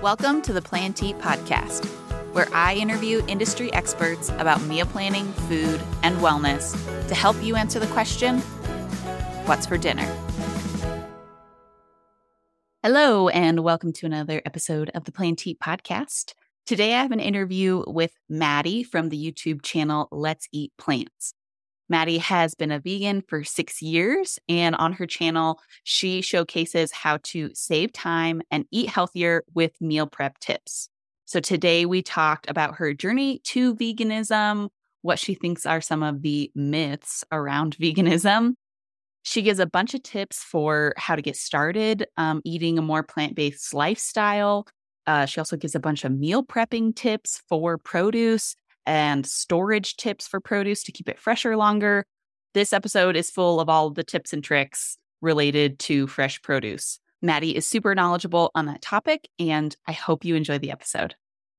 Welcome to the Plan to Eat podcast, where I interview industry experts about meal planning, food, and wellness to help you answer the question, what's for dinner? Hello, and welcome to another episode of the Plan to Eat podcast. Today, I have an interview with Maddie from the YouTube channel Let's Eat Plants. Maddie has been a vegan for 6 years, and on her channel, she showcases how to save time and eat healthier with meal prep tips. So today we talked about her journey to veganism, what she thinks are some of the myths around veganism. She gives a bunch of tips for how to get started eating a more plant-based lifestyle. She also gives a bunch of meal prepping tips for produce and storage tips for produce to keep it fresher longer. This episode is full of all the tips and tricks related to fresh produce. Maddie is super knowledgeable on that topic, and I hope you enjoy the episode.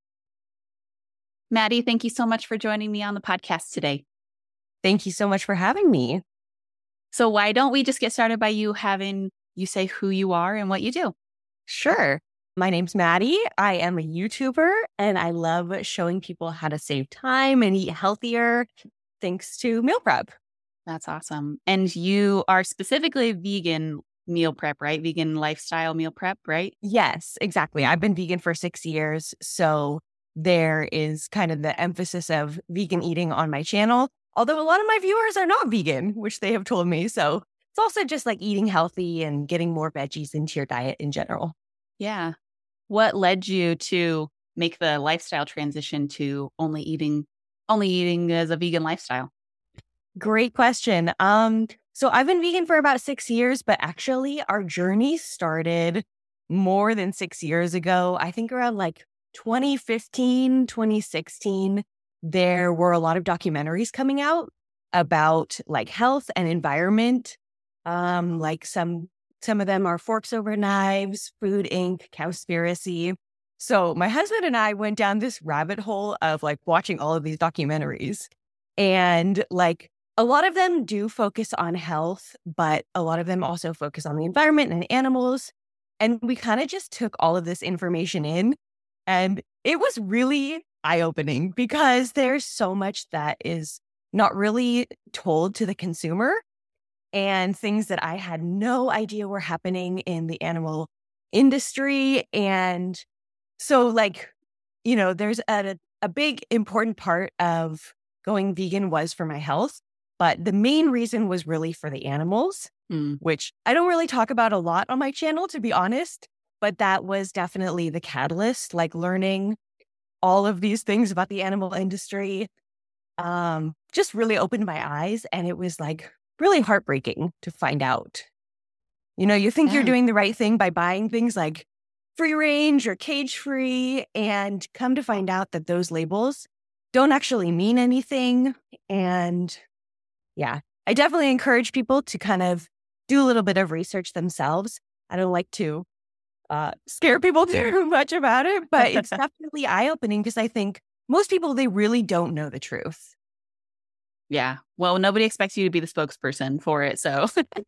Maddie, thank you so much for joining me on the podcast today. Thank you so much for having me. So why don't we just get started by you having you say who you are and what you do? Sure. My name's Maddie. I am a YouTuber, and I love showing people how to save time and eat healthier thanks to meal prep. That's awesome. And you are specifically vegan meal prep, right? Vegan lifestyle meal prep, right? Yes, exactly. I've been vegan for 6 years, so there is kind of the emphasis of vegan eating on my channel, although a lot of my viewers are not vegan, which they have told me. So it's also just like eating healthy and getting more veggies into your diet in general. Yeah. What led you to make the lifestyle transition to only eating as a vegan lifestyle? Great question. So I've been vegan for about 6 years, but actually our journey started more than 6 years ago. I think around like 2015, 2016, there were a lot of documentaries coming out about like health and environment. Like some of them are Forks Over Knives, Food Inc., Cowspiracy. So my husband and I went down this rabbit hole of like watching all of these documentaries. And like a lot of them do focus on health, but a lot of them also focus on the environment and animals. And we kind of just took all of this information in. And it was really eye-opening because there's so much that is not really told to the consumer, and things that I had no idea were happening in the animal industry. And so like, you know, there's a big important part of going vegan was for my health, but the main reason was really for the animals, which I don't really talk about a lot on my channel, to be honest, but that was definitely the catalyst, like learning all of these things about the animal industry, just really opened my eyes. And it was like really heartbreaking to find out. You know, you think you're doing the right thing by buying things like free range or cage free, and come to find out that those labels don't actually mean anything. And yeah, I definitely encourage people to kind of do a little bit of research themselves. I don't like to scare people too much about it, but it's definitely eye-opening because I think most people, they really don't know the truth. Yeah. Well, nobody expects you to be the spokesperson for it. So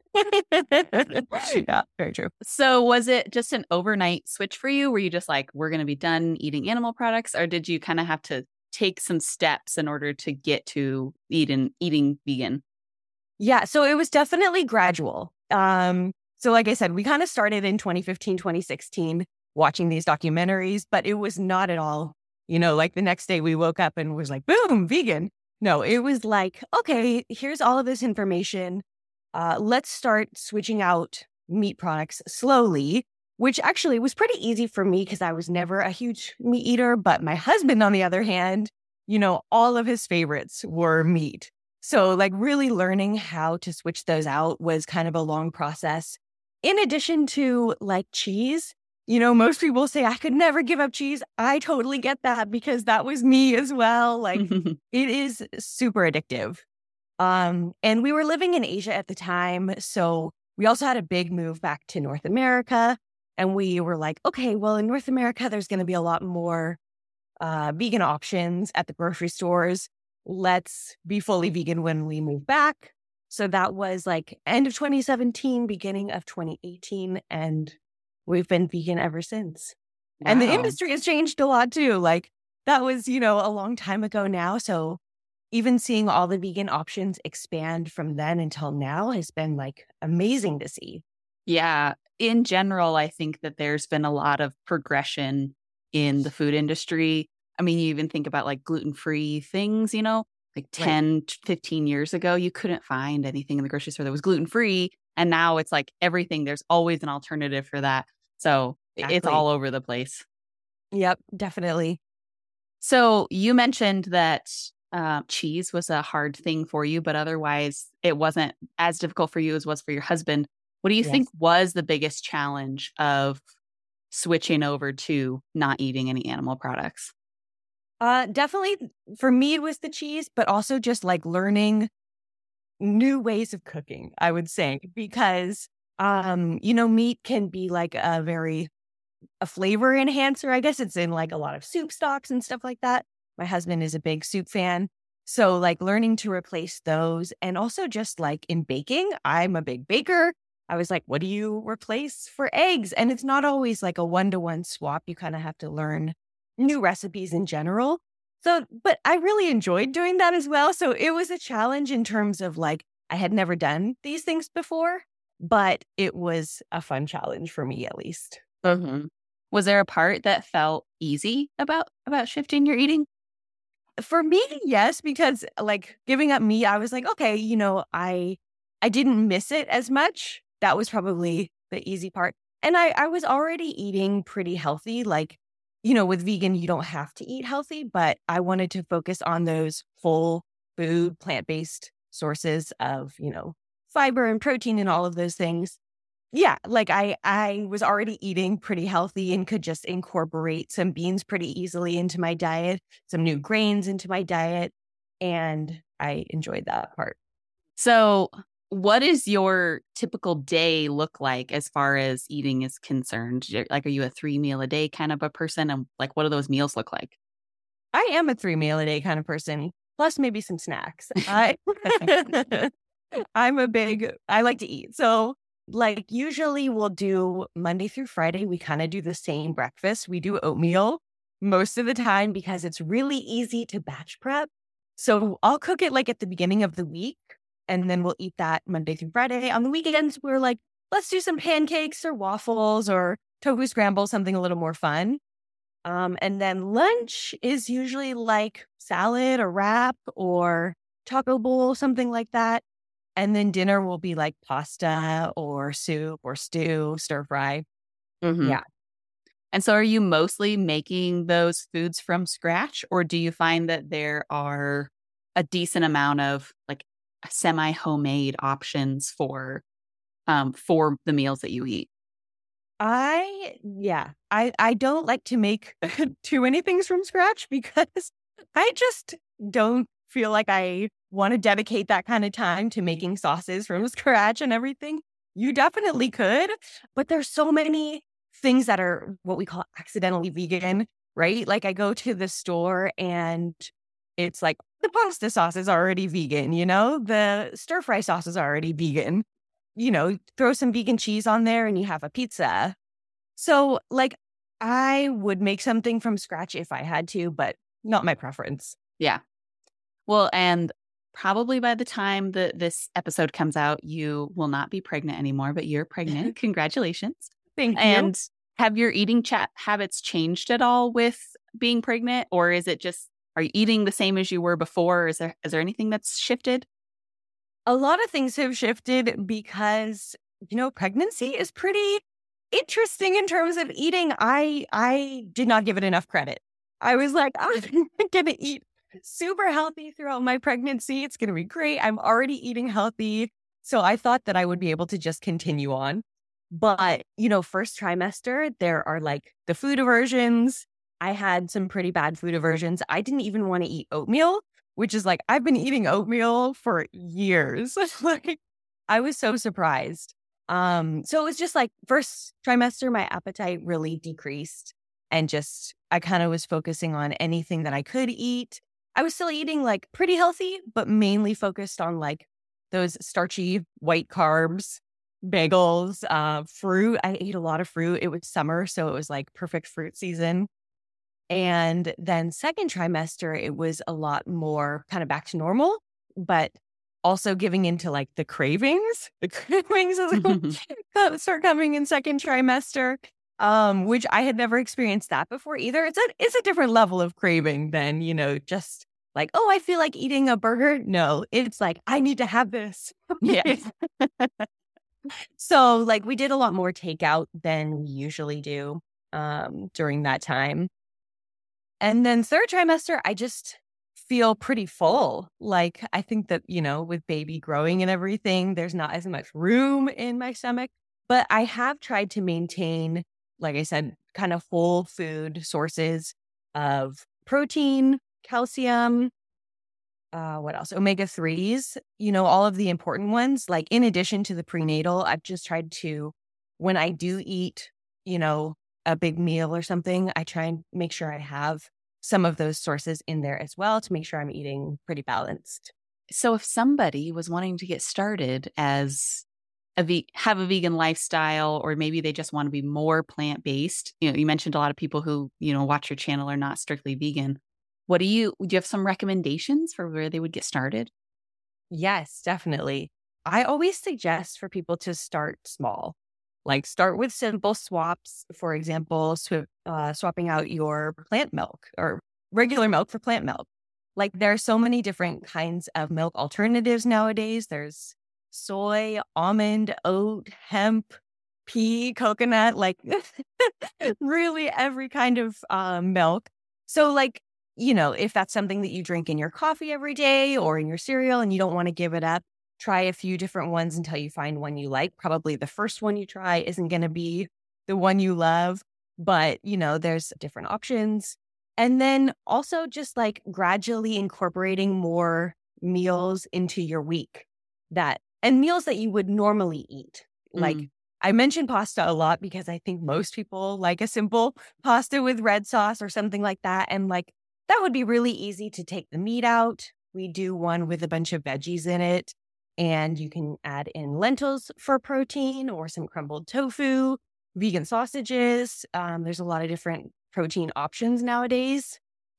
yeah, very true. So was it just an overnight switch for you? Were you just like, we're going to be done eating animal products? Or did you kind of have to take some steps in order to get to eating vegan? Yeah, so it was definitely gradual. So like I said, we kind of started in 2015, 2016, watching these documentaries, but it was not at all, you know, like the next day we woke up and was like, boom, vegan. No, it was like, okay, here's all of this information. Let's start switching out meat products slowly, which actually was pretty easy for me because I was never a huge meat eater. But my husband, on the other hand, you know, all of his favorites were meat. So like really learning how to switch those out was kind of a long process. In addition to like cheese, you know, most people say I could never give up cheese. I totally get that because that was me as well. Like it is super addictive. And we were living in Asia at the time. So we also had a big move back to North America. And we were like, okay, well, in North America, there's going to be a lot more vegan options at the grocery stores. Let's be fully vegan when we move back. So that was like end of 2017, beginning of 2018. And we've been vegan ever since. And the Wow. industry has changed a lot too. Like that was, a long time ago now. So even seeing all the vegan options expand from then until now has been like amazing to see. Yeah. In general, I think that there's been a lot of progression in the food industry. I mean, you even think about like gluten-free things, like Right. 10, 15 years ago, you couldn't find anything in the grocery store that was gluten-free. And now it's like everything, there's always an alternative for that. So it's Exactly. all over the place. Yep, definitely. So you mentioned that cheese was a hard thing for you, but otherwise it wasn't as difficult for you as was for your husband. What do you think Yes. was the biggest challenge of switching over to not eating any animal products? Definitely for me, it was the cheese, but also just like learning new ways of cooking, I would say, because, meat can be like a flavor enhancer. I guess it's in like a lot of soup stocks and stuff like that. My husband is a big soup fan. So like learning to replace those and also just like in baking, I'm a big baker. I was like, what do you replace for eggs? And it's not always like a one-to-one swap. You kind of have to learn new recipes in general. So, but I really enjoyed doing that as well. So it was a challenge in terms of like, I had never done these things before, but it was a fun challenge for me at least. Mhm. Was there a part that felt easy about shifting your eating? For me, yes, because like giving up meat, I was like, okay, I didn't miss it as much. That was probably the easy part. And I was already eating pretty healthy. Like, with vegan, you don't have to eat healthy, but I wanted to focus on those whole food, plant-based sources of, fiber and protein and all of those things. Yeah, like I was already eating pretty healthy and could just incorporate some beans pretty easily into my diet, some new grains into my diet, and I enjoyed that part. So, what does your typical day look like as far as eating is concerned? Like, are you a 3 meal a day kind of a person? And like, what do those meals look like? I am a 3 meal a day kind of person, plus maybe some snacks. I like to eat. So, like, usually we'll do Monday through Friday, we kind of do the same breakfast. We do oatmeal most of the time because it's really easy to batch prep. So, I'll cook it like at the beginning of the week, and then we'll eat that Monday through Friday. On the weekends, we're like, let's do some pancakes or waffles or tofu scramble, something a little more fun. And then lunch is usually like salad or wrap or taco bowl, something like that. And then dinner will be like pasta or soup or stew, stir fry. Hmm. Yeah. And so, are you mostly making those foods from scratch, or do you find that there are a decent amount of like semi homemade options for the meals that you eat? I don't like to make too many things from scratch because I just don't feel like I want to dedicate that kind of time to making sauces from scratch and everything. You definitely could, but there's so many things that are what we call accidentally vegan, right? Like I go to the store and it's like the pasta sauce is already vegan, the stir fry sauce is already vegan. Throw some vegan cheese on there and you have a pizza. So, like, I would make something from scratch if I had to, but not my preference. Yeah. Well, and probably by the time that this episode comes out, you will not be pregnant anymore, but you're pregnant. Congratulations. Thank you. And have your eating chat habits changed at all with being pregnant? Or is it just, are you eating the same as you were before? Is there anything that's shifted? A lot of things have shifted because, pregnancy is pretty interesting in terms of eating. I did not give it enough credit. I was like, I'm going to eat super healthy throughout my pregnancy. It's going to be great. I'm already eating healthy. So I thought that I would be able to just continue on. But, first trimester, there are like the food aversions. I had some pretty bad food aversions. I didn't even want to eat oatmeal, which is like, I've been eating oatmeal for years. Like, I was so surprised. So it was just like first trimester, my appetite really decreased and just, I kind of was focusing on anything that I could eat. I was still eating like pretty healthy, but mainly focused on like those starchy white carbs, bagels, fruit. I ate a lot of fruit. It was summer, so it was like perfect fruit season. And then second trimester, it was a lot more kind of back to normal, but also giving into like the cravings. The cravings start coming in second trimester, which I had never experienced that before either. It's a different level of craving than, just like, oh, I feel like eating a burger. No, it's like, I need to have this. Yeah. So like we did a lot more takeout than we usually do during that time. And then third trimester, I just feel pretty full. Like, I think that, with baby growing and everything, there's not as much room in my stomach. But I have tried to maintain, like I said, kind of whole food sources of protein, calcium, what else? Omega-3s, all of the important ones. Like, in addition to the prenatal, I've just tried to, when I do eat, a big meal or something, I try and make sure I have some of those sources in there as well to make sure I'm eating pretty balanced. So if somebody was wanting to get started as have a vegan lifestyle, or maybe they just want to be more plant-based, you mentioned a lot of people who, watch your channel are not strictly vegan. Do you have some recommendations for where they would get started? Yes, definitely. I always suggest for people to start small. Like start with simple swaps. For example, swapping out your plant milk or regular milk for plant milk. Like there are so many different kinds of milk alternatives nowadays. There's soy, almond, oat, hemp, pea, coconut, like really every kind of milk. So like, if that's something that you drink in your coffee every day or in your cereal and you don't want to give it up, try a few different ones until you find one you like. Probably the first one you try isn't going to be the one you love, but there's different options. And then also just like gradually incorporating more meals into your week and meals that you would normally eat. Like I mentioned pasta a lot because I think most people like a simple pasta with red sauce or something like that. And like that would be really easy to take the meat out. We do one with a bunch of veggies in it. And you can add in lentils for protein or some crumbled tofu, vegan sausages. There's a lot of different protein options nowadays.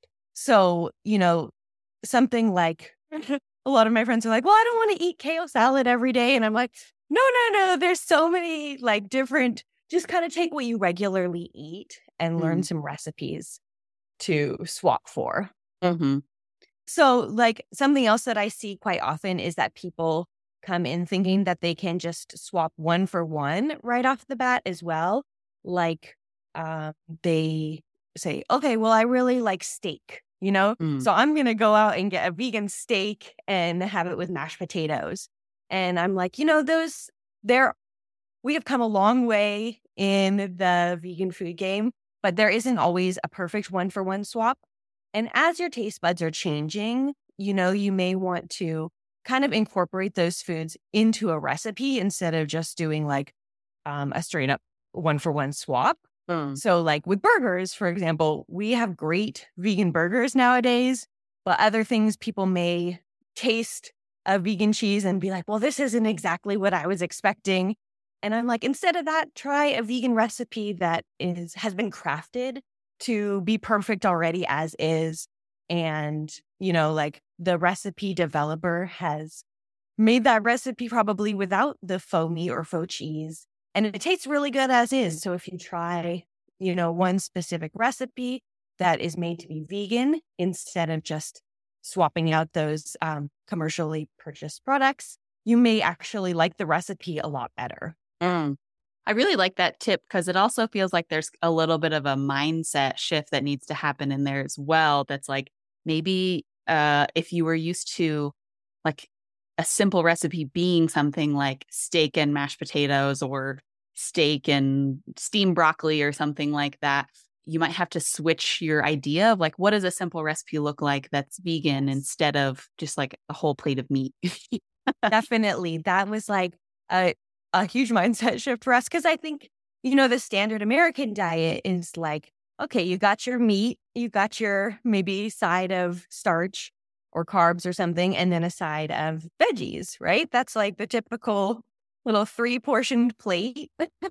So, something like a lot of my friends are like, well, I don't want to eat kale salad every day. And I'm like, no. There's so many like different, just kind of take what you regularly eat and learn some recipes to swap for. Mm-hmm. So like something else that I see quite often is that people come in thinking that they can just swap one for one right off the bat as well. Like they say, okay, well, I really like steak, so I'm going to go out and get a vegan steak and have it with mashed potatoes. And I'm like, we have come a long way in the vegan food game, but there isn't always a perfect one for one swap. And as your taste buds are changing, you may want to kind of incorporate those foods into a recipe instead of just doing like a straight up one for one swap. So like with burgers, for example, we have great vegan burgers nowadays, but other things people may taste a vegan cheese and be like, well, this isn't exactly what I was expecting. And I'm like, instead of that, try a vegan recipe that has been crafted to be perfect already as is. And, like the recipe developer has made that recipe probably without the faux meat or faux cheese. And it tastes really good as is. So if you try, one specific recipe that is made to be vegan instead of just swapping out those commercially purchased products, you may actually like the recipe a lot better. I really like that tip because it also feels like there's a little bit of a mindset shift that needs to happen in there as well. That's like maybe if you were used to like a simple recipe being something like steak and mashed potatoes or steak and steamed broccoli or something like that, you might have to switch your idea of like, what does a simple recipe look like that's vegan instead of just like a whole plate of meat? Definitely. That was like a huge mindset shift for us because I think, the standard American diet is like, okay, you got your meat, you got your maybe side of starch or carbs or something, and then a side of veggies, right? That's like the typical little 3-portioned plate.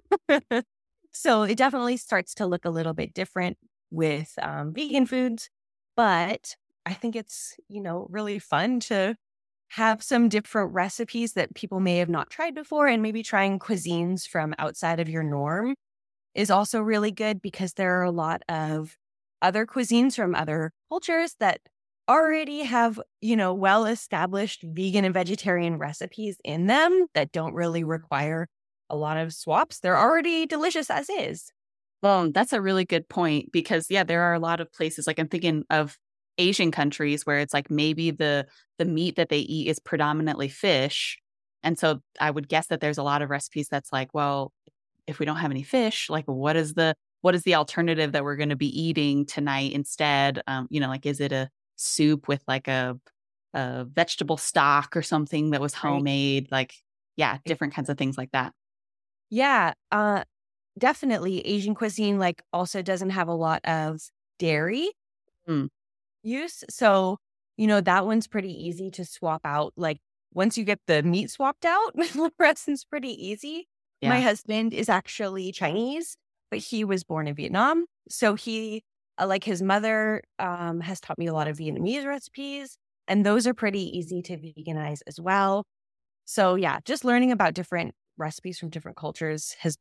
So it definitely starts to look a little bit different with vegan foods. But I think it's, really fun to have some different recipes that people may have not tried before, and maybe trying cuisines from outside of your norm is also really good, because there are a lot of other cuisines from other cultures that already have, well-established vegan and vegetarian recipes in them that don't really require a lot of swaps. They're already delicious as is. Well, that's a really good point because, yeah, there are a lot of places, like I'm thinking of Asian countries where it's like maybe the meat that they eat is predominantly fish. And so I would guess that there's a lot of recipes that's like, well, if we don't have any fish, like what is the alternative that we're going to be eating tonight instead? Like is it a soup with like a vegetable stock or something that was homemade? Like, yeah, different kinds of things like that. Yeah, definitely. Asian cuisine also doesn't have a lot of dairy Mm, use. So, that one's pretty easy to swap out. Like once you get the meat swapped out, the rest is pretty easy. My yeah. husband is actually Chinese, but he was born in Vietnam. So he, like his mother, has taught me a lot of Vietnamese recipes, and those are pretty easy to veganize as well. So yeah, just learning about different recipes from different cultures has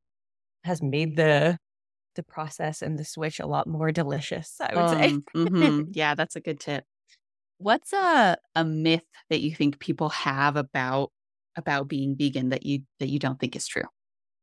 made the process and the switch a lot more delicious, I would say. Yeah, that's a good tip. What's a myth that you think people have about being vegan that you don't think is true?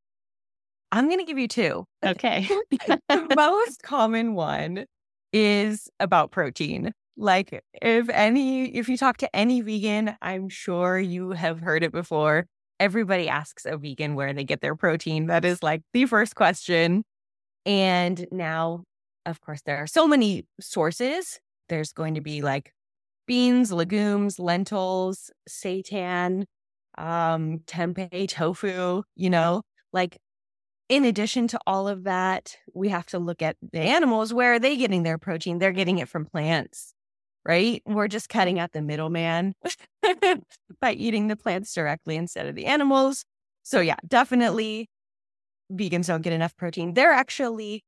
I'm going to give you 2. Okay. The most common one is about protein. Like if you talk to any vegan, I'm sure you have heard it before. Everybody asks a vegan where they get their protein. That is like the first question. And now, of course, there are so many sources. There's going to be like beans, legumes, lentils, seitan, tempeh, tofu, like in addition to all of that, we have to look at the animals. Where are they getting their protein? They're getting it from plants, right? We're just cutting out the middleman by eating the plants directly instead of the animals. So yeah, definitely vegans don't get enough protein. They're actually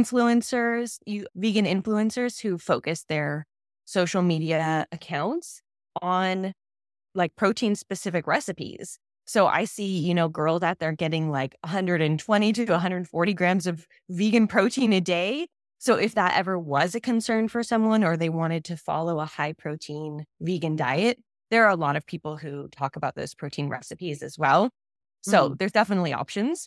vegan influencers who focus their social media accounts on like protein specific recipes. So I see, girls out there getting like 120 to 140 grams of vegan protein a day. So if that ever was a concern for someone, or they wanted to follow a high protein vegan diet, there are a lot of people who talk about those protein recipes as well. So there's definitely options.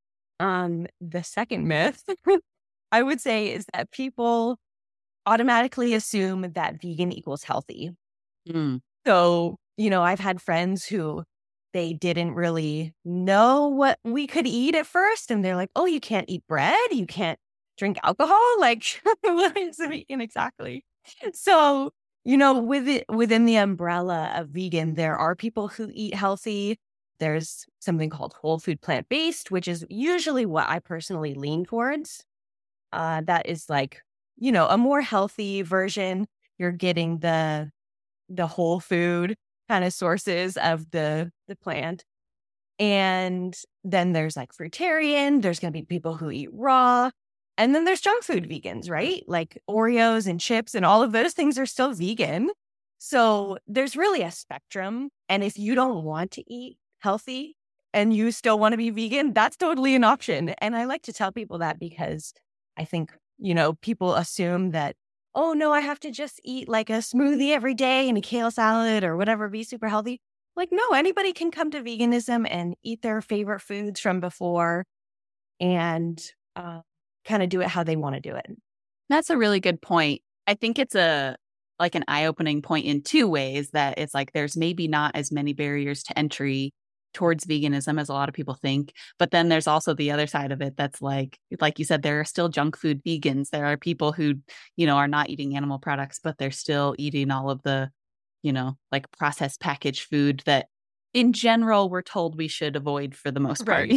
The second myth I would say is that people automatically assume that vegan equals healthy. Mm. So, I've had friends who they didn't really know what we could eat at first. And they're like, oh, you can't eat bread? You can't drink alcohol? Like, what is vegan exactly? So, within the umbrella of vegan, there are people who eat healthy. There's something called whole food plant-based, which is usually what I personally lean towards. That is like, a more healthy version. You're getting the whole food kind of sources of the plant. And then there's like fruitarian, there's going to be people who eat raw. And then there's junk food vegans, right? Like Oreos and chips and all of those things are still vegan. So there's really a spectrum. And if you don't want to eat healthy and you still want to be vegan, that's totally an option. And I like to tell people that because I think, people assume that, oh, no, I have to just eat like a smoothie every day and a kale salad or whatever, be super healthy. Like, no, anybody can come to veganism and eat their favorite foods from before and kind of do it how they want to do it. That's a really good point. I think it's an eye-opening point in 2 ways, that it's like there's maybe not as many barriers to entry towards veganism as a lot of people think. But then there's also the other side of it that's like you said, there are still junk food vegans. There are people who, are not eating animal products, but they're still eating all of the, like processed packaged food that in general we're told we should avoid for the most part,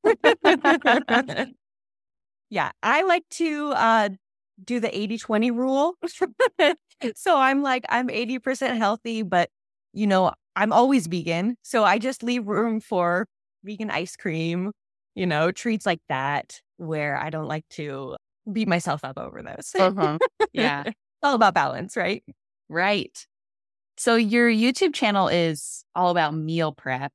right. Yeah, I like to do the 80-20 rule. So I'm 80% healthy, but, I'm always vegan. So I just leave room for vegan ice cream, treats like that, where I don't like to beat myself up over those. Uh-huh. Yeah. All about balance, right? Right. So your YouTube channel is all about meal prep.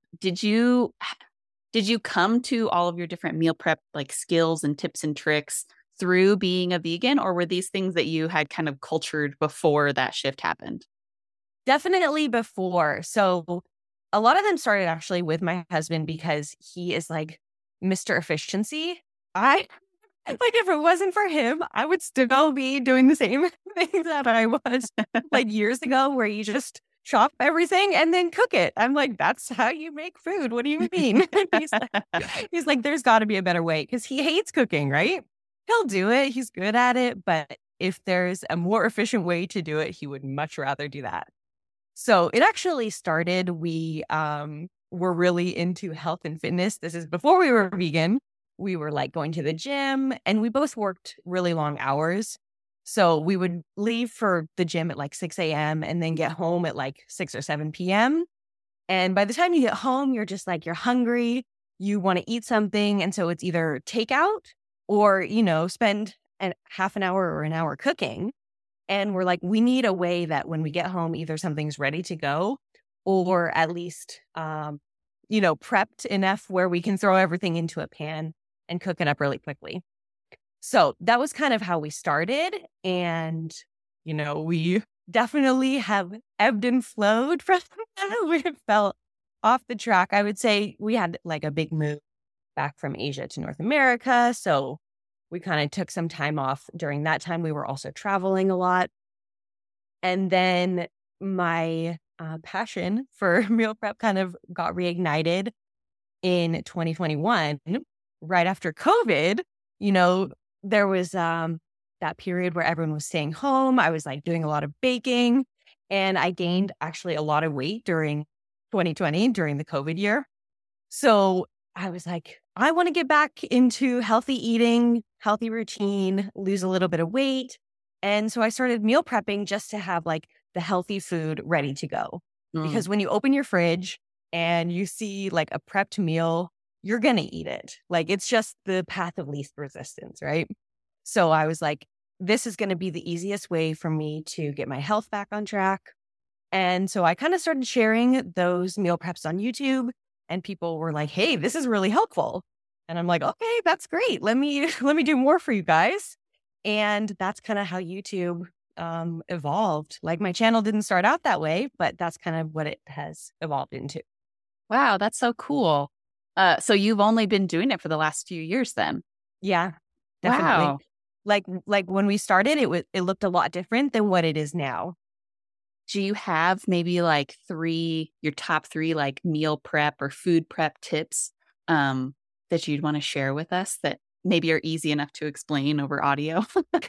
Did you come to all of your different meal prep like skills and tips and tricks through being a vegan, or were these things that you had kind of cultured before that shift happened? Definitely before. So a lot of them started actually with my husband because he is like Mr. Efficiency. I like if it wasn't for him, I would still be doing the same thing that I was like years ago, where you just chop everything and then cook it. I'm like, that's how you make food. What do you mean? he's like, there's got to be a better way, because he hates cooking, right? He'll do it. He's good at it. But if there's a more efficient way to do it, he would much rather do that. So it actually started, we were really into health and fitness. This is before we were vegan. We were like going to the gym, and we both worked really long hours. So we would leave for the gym at like 6 a.m. and then get home at like 6 or 7 p.m. And by the time you get home, you're just like, you're hungry, you want to eat something. And so it's either takeout or, spend half an hour or an hour cooking. And we're like, we need a way that when we get home, either something's ready to go or at least, prepped enough where we can throw everything into a pan and cook it up really quickly. So that was kind of how we started. And, we definitely have ebbed and flowed from that. We fell off the track. I would say we had like a big move back from Asia to North America. So we kind of took some time off during that time. We were also traveling a lot. And then my passion for meal prep kind of got reignited in 2021, right after COVID. There was that period where everyone was staying home. I was like doing a lot of baking, and I gained actually a lot of weight during 2020, during the COVID year. So I was like, I want to get back into healthy eating, healthy routine, lose a little bit of weight. And so I started meal prepping just to have like the healthy food ready to go. Because when you open your fridge and you see like a prepped meal, you're going to eat it. Like it's just the path of least resistance, right? So I was like, this is going to be the easiest way for me to get my health back on track. And so I kind of started sharing those meal preps on YouTube, and people were like, hey, this is really helpful. And I'm like, okay, that's great. Let me do more for you guys. And that's kind of how YouTube evolved. Like my channel didn't start out that way, but that's kind of what it has evolved into. Wow, that's so cool. So you've only been doing it for the last few years then? Yeah, definitely. Wow. Like when we started, it looked a lot different than what it is now. Do you have maybe like your top three like meal prep or food prep tips that you'd want to share with us that maybe are easy enough to explain over audio?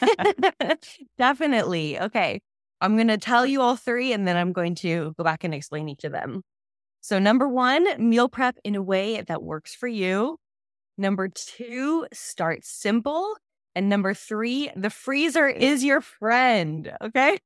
Definitely. Okay. I'm going to tell you all three, and then I'm going to go back and explain each of them. So number 1, meal prep in a way that works for you. Number 2, start simple. And number 3, the freezer is your friend. Okay.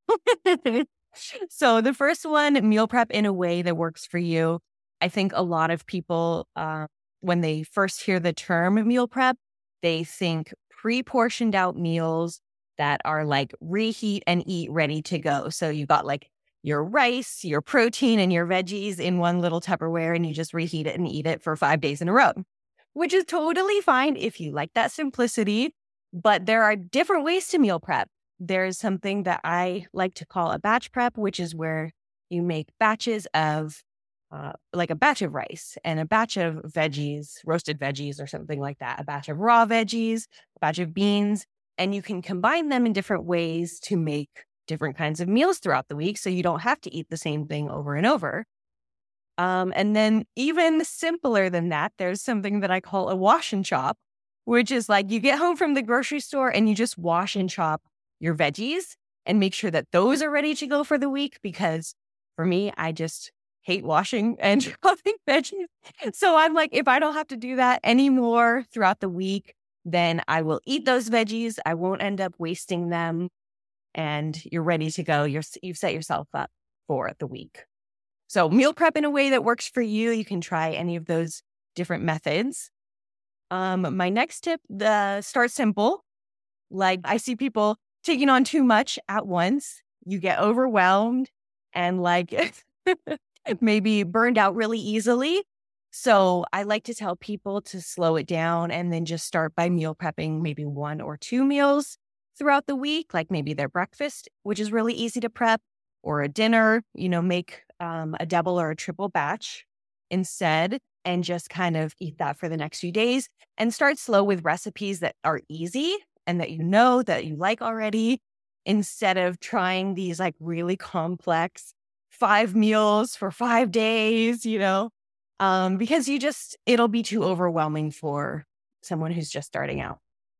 So the first one, meal prep in a way that works for you. I think a lot of people, when they first hear the term meal prep, they think pre-portioned out meals that are like reheat and eat ready to go. So you got like your rice, your protein, and your veggies in one little Tupperware, and you just reheat it and eat it for 5 days in a row, which is totally fine if you like that simplicity. But there are different ways to meal prep. There's something that I like to call a batch prep, which is where you make batches of like a batch of rice and a batch of veggies, roasted veggies or something like that, a batch of raw veggies, a batch of beans, and you can combine them in different ways to make different kinds of meals throughout the week, so you don't have to eat the same thing over and over. And then even simpler than that, there's something that I call a wash and chop, which is like you get home from the grocery store and you just wash and chop your veggies and make sure that those are ready to go for the week. Because for me, I just hate washing and chopping veggies. So I'm like, if I don't have to do that anymore throughout the week, then I will eat those veggies. I won't end up wasting them. And you're ready to go. You've set yourself up for the week. So meal prep in a way that works for you. You can try any of those different methods. My next tip, start simple. Like I see people taking on too much at once. You get overwhelmed and like maybe burned out really easily. So I like to tell people to slow it down and then just start by meal prepping maybe 1 or 2 meals throughout the week, like maybe their breakfast, which is really easy to prep, or a dinner, make a double or a triple batch instead and just kind of eat that for the next few days and start slow with recipes that are easy and that that you like already, instead of trying these like really complex 5 meals for 5 days, because it'll be too overwhelming for someone who's just starting out.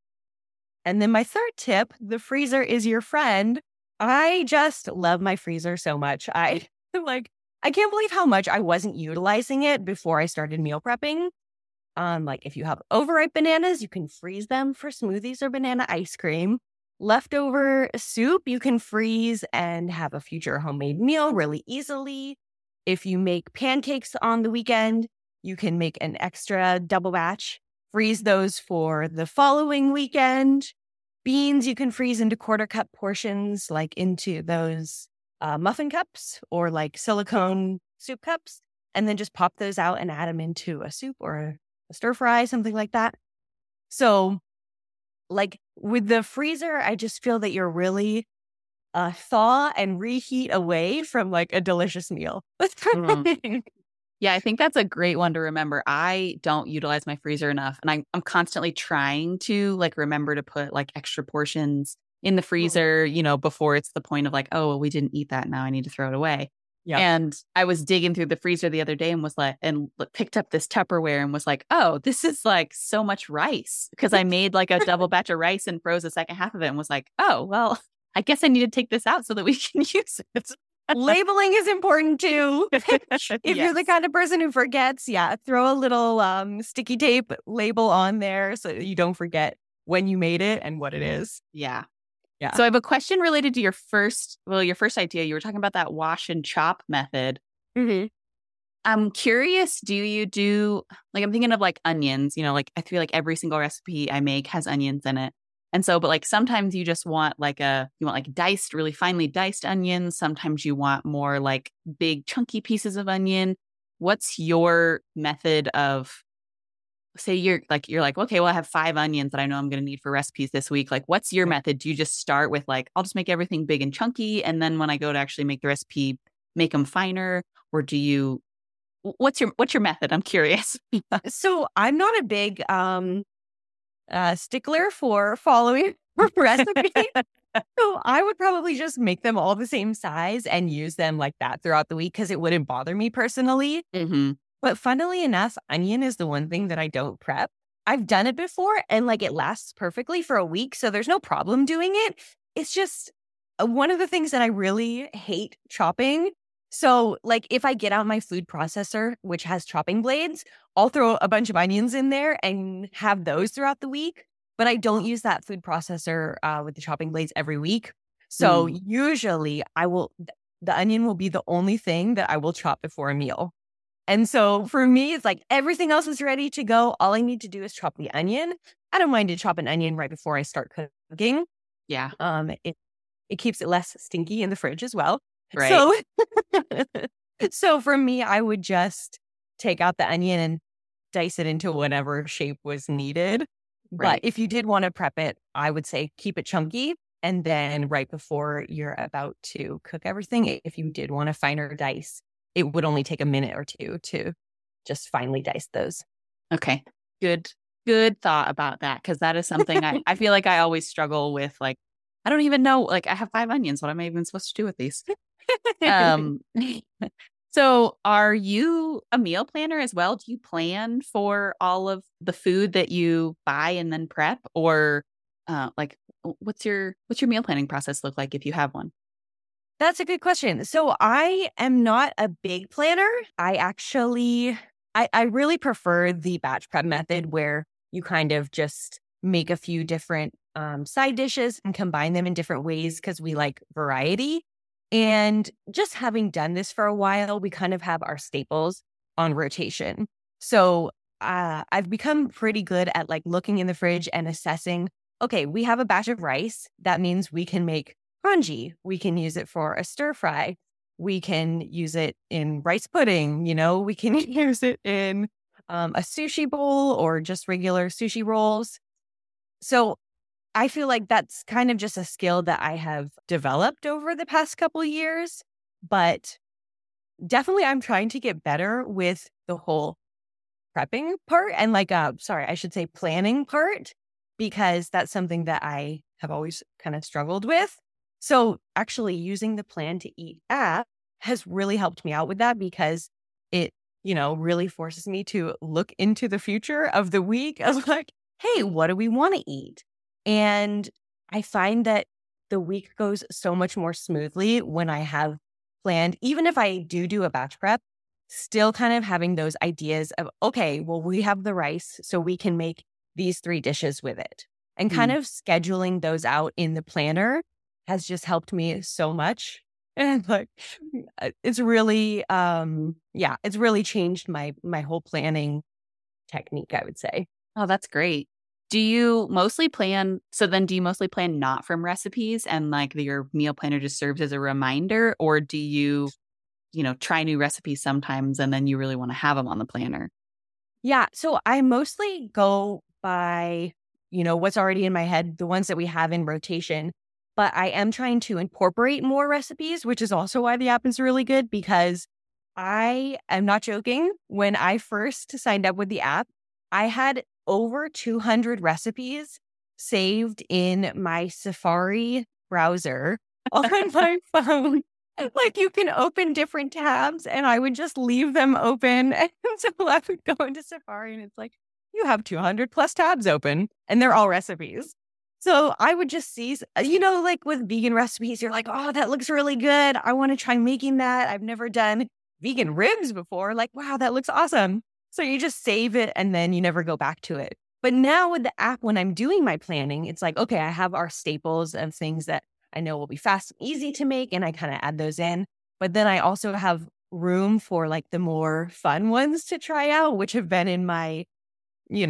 And then my third tip, the freezer is your friend. I just love my freezer so much. I can't believe how much I wasn't utilizing it before I started meal prepping. Like if you have overripe bananas, you can freeze them for smoothies or banana ice cream. Leftover soup, you can freeze and have a future homemade meal really easily. If you make pancakes on the weekend, you can make an extra double batch, freeze those for the following weekend. Beans, you can freeze into quarter cup portions, like into those muffin cups or like silicone soup cups, and then just pop those out and add them into a soup or a stir fry, something like that. So like with the freezer, I just feel that you're really thaw and reheat away from like a delicious meal. Yeah, I think that's a great one to remember. I don't utilize my freezer enough, and I'm constantly trying to like remember to put like extra portions in the freezer, before it's the point of like, oh, well, we didn't eat that. Now I need to throw it away. Yeah. And I was digging through the freezer the other day and was like, picked up this Tupperware and was like, oh, this is like so much rice, because I made like a double batch of rice and froze the second half of it and was like, oh, well, I guess I need to take this out so that we can use it. Labeling is important too. If you're the kind of person who forgets, throw a little sticky tape label on there so you don't forget when you made it and what it is. Yeah. So I have a question related to your first idea. You were talking about that wash and chop method. Mm-hmm. I'm curious, do you do, like, I'm thinking of like onions, like I feel like every single recipe I make has onions in it. And so, but like sometimes you just want diced, really finely diced onions. Sometimes you want more like big chunky pieces of onion. What's your method of, say you're like, okay, well, I have 5 onions that I know I'm going to need for recipes this week. Like, what's your method? Do you just start with like, I'll just make everything big and chunky, and then when I go to actually make the recipe, make them finer? Or do you, what's your method? I'm curious. So I'm not a big stickler for following recipe. So I would probably just make them all the same size and use them like that throughout the week because it wouldn't bother me personally. Mm-hmm. But funnily enough, onion is the one thing that I don't prep. I've done it before and like it lasts perfectly for a week. So there's no problem doing it. It's just one of the things that I really hate chopping. So like if I get out my food processor, which has chopping blades, I'll throw a bunch of onions in there and have those throughout the week. But I don't use that food processor with the chopping blades every week. So usually the onion will be the only thing that I will chop before a meal. And so for me, it's like everything else is ready to go. All I need to do is chop the onion. I don't mind to chop an onion right before I start cooking. Yeah. It keeps it less stinky in the fridge as well. Right. So for me, I would just take out the onion and dice it into whatever shape was needed. Right. But if you did want to prep it, I would say keep it chunky. And then right before you're about to cook everything, if you did want a finer dice, it would only take a minute or two to just finely dice those. Okay. Good thought about that, because that is something I feel like I always struggle with. Like, I don't even know, like I have 5 onions. What am I even supposed to do with these? So are you a meal planner as well? Do you plan for all of the food that you buy and then prep? Or like what's your meal planning process look like if you have one? That's a good question. So I am not a big planner. I really prefer the batch prep method where you kind of just make a few different side dishes and combine them in different ways because we like variety. And just having done this for a while, we kind of have our staples on rotation. So I've become pretty good at like looking in the fridge and assessing, okay, we have a batch of rice. That means we can make congee. We can use it for a stir fry. We can use it in rice pudding. We can use it in a sushi bowl or just regular sushi rolls. So I feel like that's kind of just a skill that I have developed over the past couple of years. But definitely I'm trying to get better with the whole prepping part and I should say planning part, because that's something that I have always kind of struggled with. So actually using the Plan to Eat app has really helped me out with that, because it, really forces me to look into the future of the week of like, hey, what do we want to eat? And I find that the week goes so much more smoothly when I have planned, even if I do a batch prep, still kind of having those ideas of, okay, well, we have the rice, so we can make these 3 dishes with it. And kind of scheduling those out in the planner has just helped me so much. And like, it's really, it's really changed my whole planning technique, I would say. Oh, that's great. Do you mostly plan not from recipes and like your meal planner just serves as a reminder? Or do you try new recipes sometimes and then you really want to have them on the planner? Yeah. So I mostly go by, what's already in my head, the ones that we have in rotation. But I am trying to incorporate more recipes, which is also why the app is really good, because I am not joking. When I first signed up with the app, I had over 200 recipes saved in my Safari browser on my phone. Like you can open different tabs and I would just leave them open. And so I would go into Safari and it's like, you have 200 plus tabs open and they're all recipes. So I would just see, like with vegan recipes, you're like, oh, that looks really good. I want to try making that. I've never done vegan ribs before. Like, wow, that looks awesome. So you just save it and then you never go back to it. But now with the app, when I'm doing my planning, it's like, okay, I have our staples and things that I know will be fast and easy to make, and I kind of add those in. But then I also have room for like the more fun ones to try out, which have been in my, in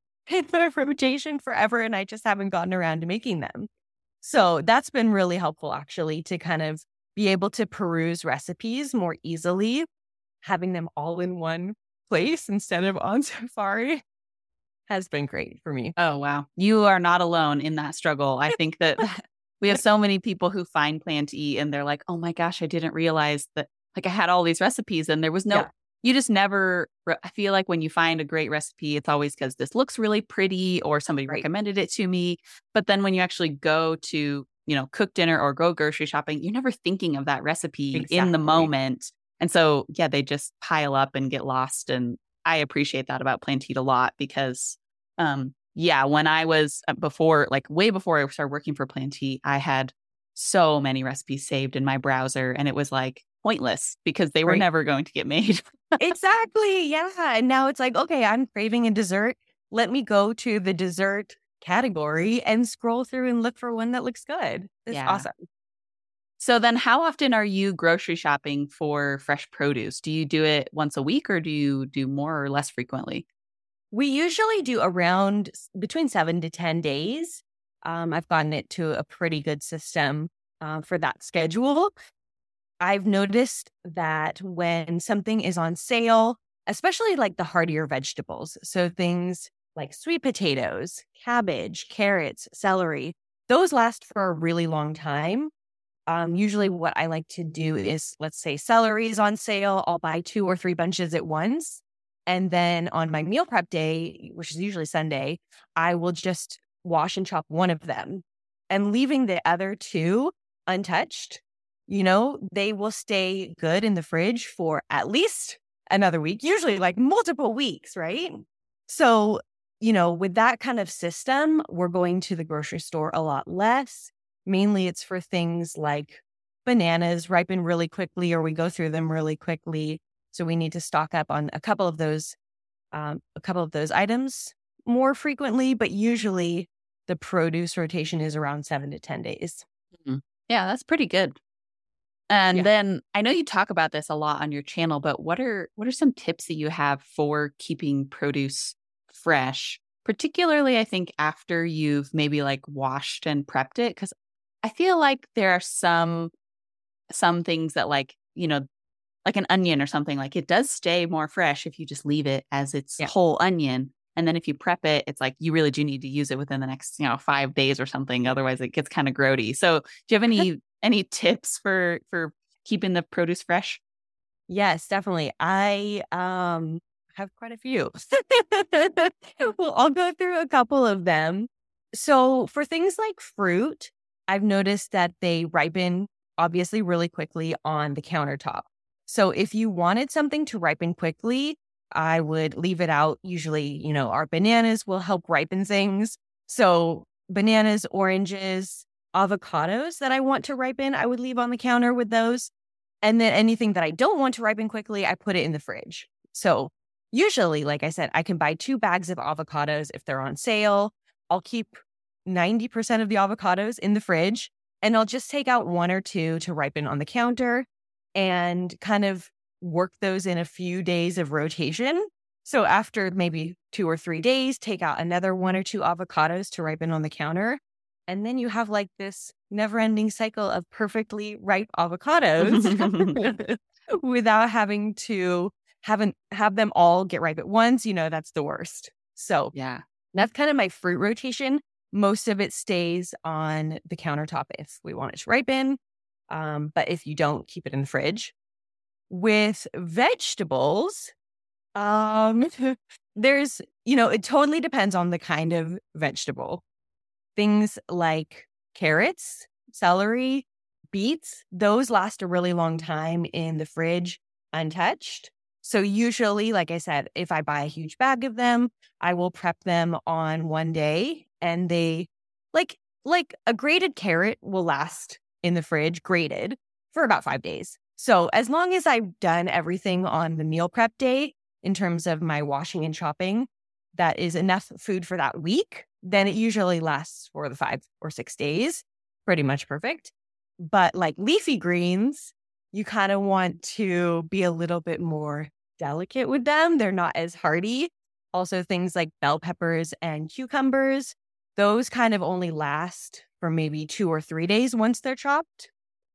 my rotation forever, and I just haven't gotten around to making them. So that's been really helpful, actually, to kind of be able to peruse recipes more easily, having them all in one place instead of on Safari has been great for me. Oh, wow. You are not alone in that struggle. I think that we have so many people who find Plan to Eat and they're like, oh my gosh, I didn't realize that like I had all these recipes and there was you just never, I feel like when you find a great recipe, it's always because this looks really pretty or somebody recommended it to me. But then when you actually go to, cook dinner or go grocery shopping, you're never thinking of that recipe in the moment. And so, they just pile up and get lost. And I appreciate that about Plan to Eat a lot because, when I was way before I started working for Plan to Eat, I had so many recipes saved in my browser and it was like pointless because they were never going to get made. Exactly. Yeah. And now it's like, okay, I'm craving a dessert. Let me go to the dessert category and scroll through and look for one that looks good. It's awesome. So then how often are you grocery shopping for fresh produce? Do you do it once a week or do you do more or less frequently? We usually do around between 7 to 10 days. I've gotten it to a pretty good system for that schedule. I've noticed that when something is on sale, especially like the heartier vegetables, so things like sweet potatoes, cabbage, carrots, celery, those last for a really long time. Usually what I like to do is, let's say celery is on sale, I'll buy 2 or 3 bunches at once. And then on my meal prep day, which is usually Sunday, I will just wash and chop one of them and leaving the other 2 untouched. They will stay good in the fridge for at least another week, usually like multiple weeks, right? So, with that kind of system, we're going to the grocery store a lot less. Mainly it's for things like bananas ripen really quickly or we go through them really quickly. So we need to stock up on a couple of those items more frequently, but usually the produce rotation is around 7 to 10 days. Mm-hmm. Yeah, that's pretty good. And Yeah. then I know you talk about this a lot on your channel, but what are some tips that you have for keeping produce fresh? Particularly, I think after you've maybe like washed and prepped it, because I feel like there are some things that like, like an onion or something, like it does stay more fresh if you just leave it as its Yeah. whole onion. And then if you prep it, it's like you really do need to use it within the next, 5 days or something. Otherwise it gets kind of grody. So do you have any tips for keeping the produce fresh? Yes, definitely. I have quite a few. Well, I'll go through a couple of them. So for things like fruit, I've noticed that they ripen obviously really quickly on the countertop. So if you wanted something to ripen quickly, I would leave it out. Usually, our bananas will help ripen things. So bananas, oranges, avocados that I want to ripen, I would leave on the counter with those. And then anything that I don't want to ripen quickly, I put it in the fridge. So usually, like I said, I can buy 2 bags of avocados if they're on sale. I'll keep 90% of the avocados in the fridge, and I'll just take out 1 or 2 to ripen on the counter and kind of work those in a few days of rotation. So after maybe 2 or 3 days, take out another 1 or 2 avocados to ripen on the counter. And then you have like this never ending cycle of perfectly ripe avocados without having to have them all get ripe at once. That's the worst. So Yeah. that's kind of my fruit rotation. Most of it stays on the countertop if we want it to ripen. But if you don't, keep it in the fridge. With vegetables, there's, it totally depends on the kind of vegetable. Things like carrots, celery, beets, those last a really long time in the fridge untouched. So usually, like I said, if I buy a huge bag of them, I will prep them on one day, and they like a grated carrot will last in the fridge grated for about 5 days. So as long as I've done everything on the meal prep day in terms of my washing and chopping, that is enough food for that week, then it usually lasts for the 5 or 6 days. Pretty much perfect. But like leafy greens, you kind of want to be a little bit more delicate with them. They're not as hardy. Also, things like bell peppers and cucumbers, those kind of only last for maybe 2 or 3 days once they're chopped.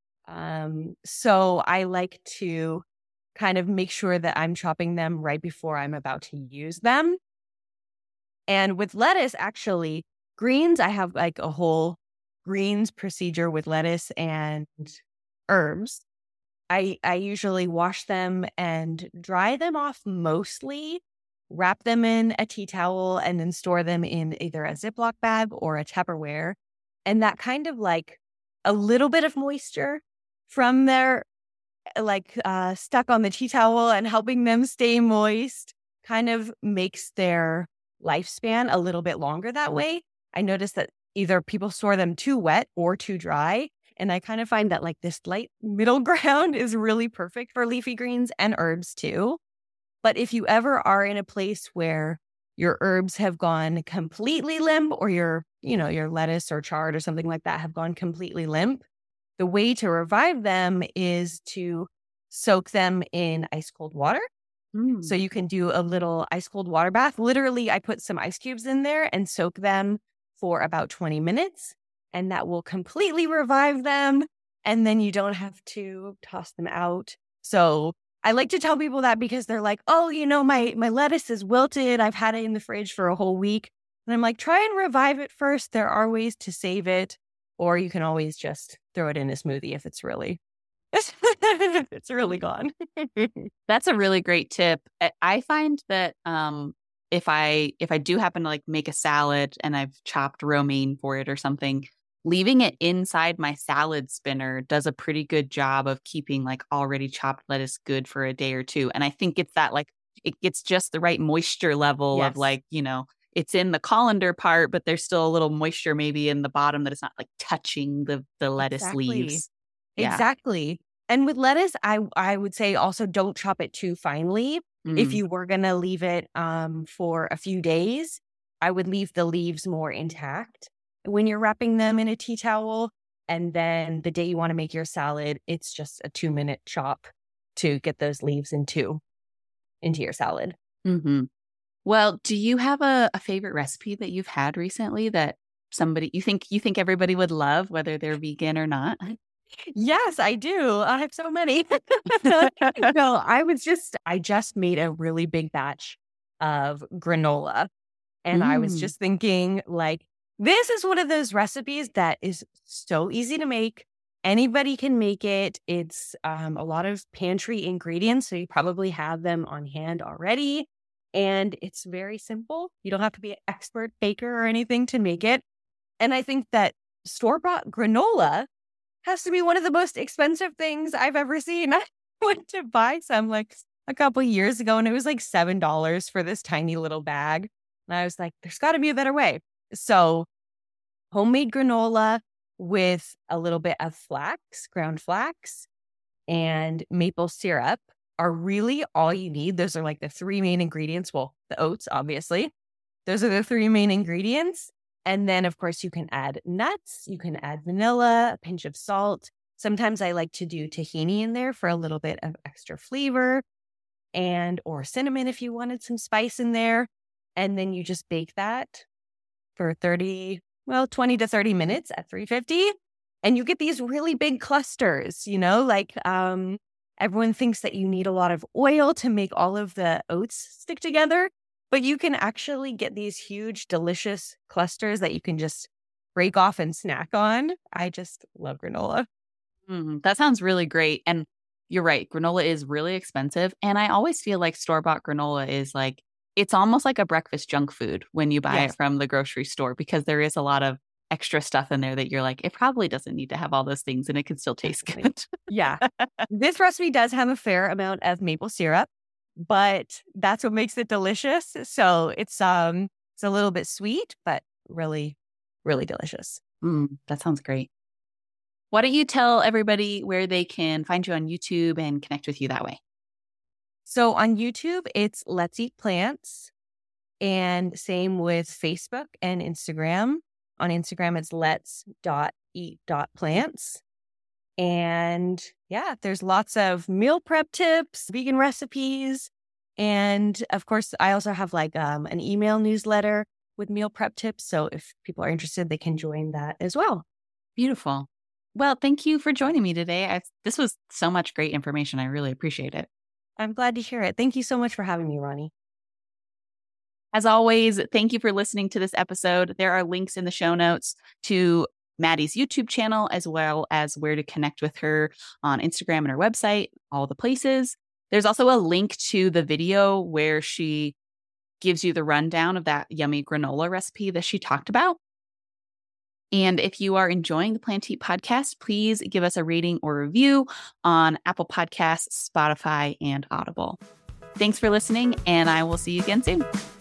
So I like to kind of make sure that I'm chopping them right before I'm about to use them. And with lettuce, actually, greens, I have like a whole greens procedure with lettuce and herbs. I usually wash them and dry them off mostly, wrap them in a tea towel, and then store them in either a Ziploc bag or a Tupperware. And that kind of like a little bit of moisture from their stuck on the tea towel and helping them stay moist kind of makes their lifespan a little bit longer that way. I noticed that either people store them too wet or too dry. And I kind of find that like this light middle ground is really perfect for leafy greens and herbs too. But if you ever are in a place where your herbs have gone completely limp, or your lettuce or chard or something like that have gone completely limp, the way to revive them is to soak them in ice cold water. So you can do a little ice cold water bath. Literally, I put some ice cubes in there and soak them for about 20 minutes, and that will completely revive them. And then you don't have to toss them out. So I like to tell people that because they're like, oh, my lettuce is wilted. I've had it in the fridge for a whole week. And I'm like, try and revive it first. There are ways to save it. Or you can always just throw it in a smoothie if it's really gone. That's a really great tip. I find that if I do happen to like make a salad and I've chopped romaine for it or something, leaving it inside my salad spinner does a pretty good job of keeping like already chopped lettuce good for a day or two. And I think it's that like it gets just the right moisture level of like, it's in the colander part, but there's still a little moisture maybe in the bottom that it's not like touching the lettuce leaves. Yeah. Exactly. And with lettuce, I would say also don't chop it too finely. If you were going to leave it for a few days, I would leave the leaves more intact when you're wrapping them in a tea towel. And then the day you want to make your salad, it's just a 2-minute chop to get those leaves into your salad. Mm-hmm. Well, do you have a favorite recipe that you've had recently that you think everybody would love, whether they're vegan or not? Yes, I do. I have so many. No, I just made a really big batch of granola. And I was Mm. just thinking, like, this is one of those recipes that is so easy to make. Anybody can make it. It's a lot of pantry ingredients, so you probably have them on hand already. And it's very simple. You don't have to be an expert baker or anything to make it. And I think that store-bought granola has to be one of the most expensive things I've ever seen. I went to buy some like a couple years ago, and it was like $7 for this tiny little bag. And I was like, there's got to be a better way. So homemade granola with a little bit of flax, ground flax, and maple syrup are really all you need. Those are like the three main ingredients. Well, the oats, obviously. Those are the three main ingredients. And then, of course, you can add nuts. You can add vanilla, a pinch of salt. Sometimes I like to do tahini in there for a little bit of extra flavor, or cinnamon if you wanted some spice in there. And then you just bake that for 20 to 30 minutes at 350. And you get these really big clusters, everyone thinks that you need a lot of oil to make all of the oats stick together, but you can actually get these huge, delicious clusters that you can just break off and snack on. I just love granola. That sounds really great. And you're right. Granola is really expensive. And I always feel like store-bought granola is like, it's almost like a breakfast junk food when you buy it from the grocery store, because there is a lot of extra stuff in there that you're like, it probably doesn't need to have all those things and it can still taste good. Yeah. This recipe does have a fair amount of maple syrup, but that's what makes it delicious. So it's a little bit sweet, but really, really delicious. That sounds great. Why don't you tell everybody where they can find you on YouTube and connect with you that way? So on YouTube, it's Let's Eat Plants, and same with Facebook and Instagram. On Instagram, it's let's.eat.plants. And yeah, there's lots of meal prep tips, vegan recipes. And of course, I also have like an email newsletter with meal prep tips. So if people are interested, they can join that as well. Beautiful. Well, thank you for joining me today. This was so much great information. I really appreciate it. I'm glad to hear it. Thank you so much for having me, Ronnie. As always, thank you for listening to this episode. There are links in the show notes to Maddie's YouTube channel, as well as where to connect with her on Instagram and her website, all the places. There's also a link to the video where she gives you the rundown of that yummy granola recipe that she talked about. And if you are enjoying the Plant Eat podcast, please give us a rating or review on Apple Podcasts, Spotify, and Audible. Thanks for listening, and I will see you again soon.